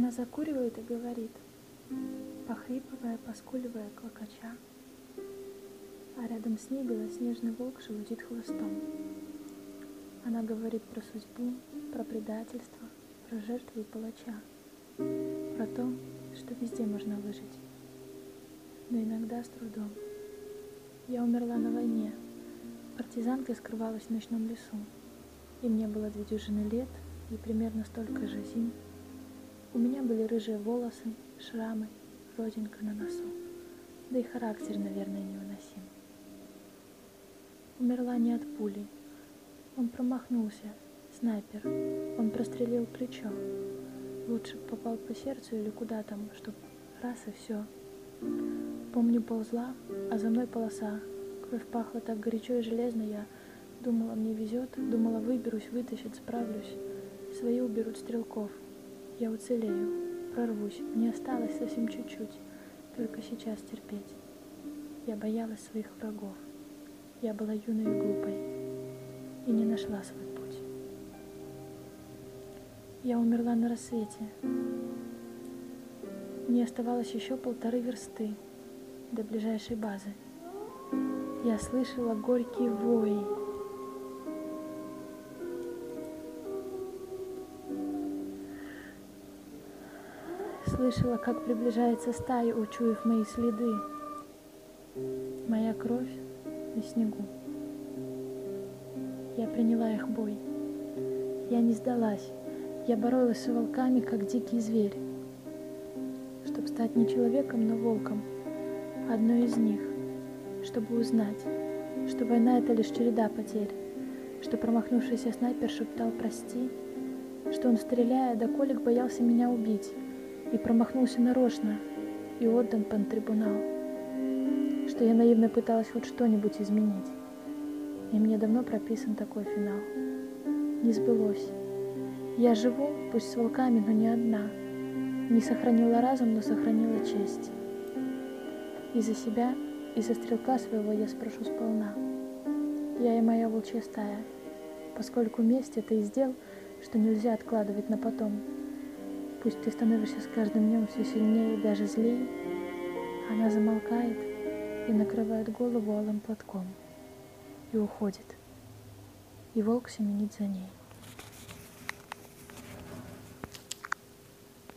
Она закуривает и говорит, похрипывая, поскуливая, клокоча. А рядом с ней белоснежный волк шелудит хвостом. Она говорит про судьбу, про предательство, про жертву и палача, про то, что везде можно выжить, но иногда с трудом. Я умерла на войне, партизанкой скрывалась в ночном лесу, и мне было 2 лет и примерно столько же зим. У меня были рыжие волосы, шрамы, родинка на носу, да и характер, наверное, невыносим. Умерла не от пули. Он промахнулся, снайпер. Он прострелил плечо. Лучше б попал по сердцу или куда там, чтоб раз и все. Помню, ползла, а за мной полоса. Кровь пахла так горячо и железно, я думала, мне везет, думала, выберусь, вытащат, справлюсь. Свои уберут стрелков. Я уцелею, прорвусь, мне осталось совсем чуть-чуть, только сейчас терпеть. Я боялась своих врагов. Я была юной и глупой и не нашла свой путь. Я умерла на рассвете. Мне оставалось еще 1,5 версты до ближайшей базы. Я слышала горький вой. Слышала, как приближается стая, учуяв мои следы. Моя кровь на снегу. Я приняла их бой. Я не сдалась. Я боролась с волками, как дикий зверь. Чтобы стать не человеком, но волком. Одной из них. Чтобы узнать, что война — это лишь череда потерь. Что промахнувшийся снайпер шептал «прости». Что он, стреляя, до колик боялся меня убить. И промахнулся нарочно. И отдан под трибунал. Что я наивно пыталась хоть что-нибудь изменить. И мне давно прописан такой финал. Не сбылось. Я живу, пусть с волками, но не одна. Не сохранила разум, но сохранила честь. И за себя, и за стрелка своего я спрошу сполна. Я и моя волчья стая, поскольку месть — это издел, что нельзя откладывать на потом. Пусть ты становишься с каждым днем все сильнее и даже злей, она замолкает и накрывает голову алым платком. И уходит, и волк семенит за ней.